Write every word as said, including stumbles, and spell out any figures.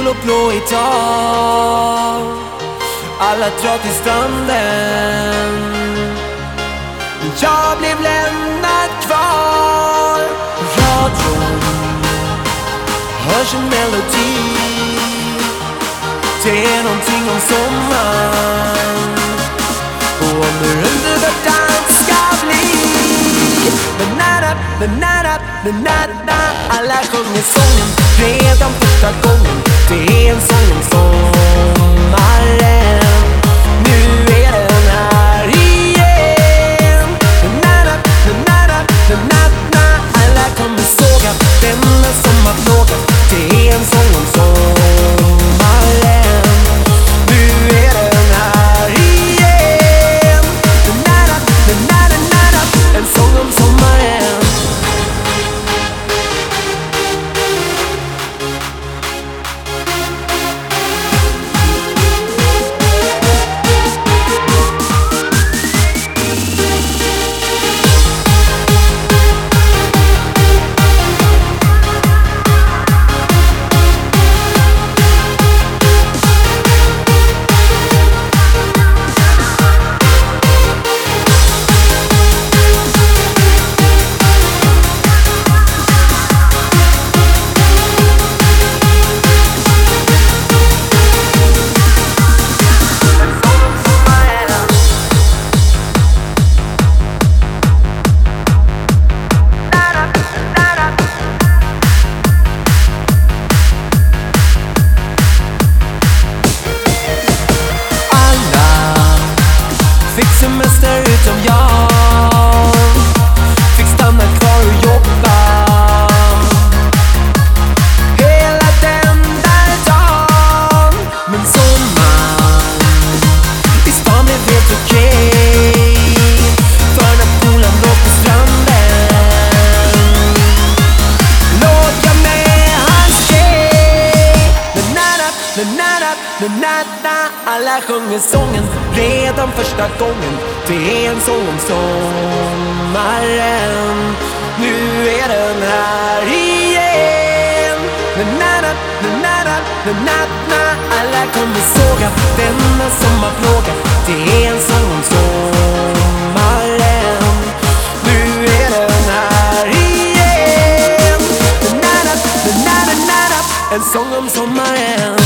gul och blå i dag. Alla drar till stranden, men jag blev lämnad kvar. Radion hörs en melodi, det är någonting om sommaren och om hur underbart allt ska bli. Na-na, na-na, na-na, alla sjunger sången redan första gången. Det är en sång om sommaren. Nu är den här igen. Na-na, na-na, na-na, alla kommer såga denna sommarplåga. Det är en sång om sommaren. Nu är den här igen. Na-na, na-na, na-na, en sång om sommaren. Fick semester utom jag, fick stanna kvar och jobba hela den där dagen. Men sommaren i stan blev helt okej, för när polen låg på stranden låg jag med hans tjej. Na-na, na-na, na-na, alla sjunger sången redan första gången. Det är en sång om sommaren. Nu är den här igen. Na-na, na-na, na-na, alla kommer såga denna sommarplåga. Det är en sång om sommaren. Nu är den här igen. Na-na, na-na, na-na, en sång om sommaren.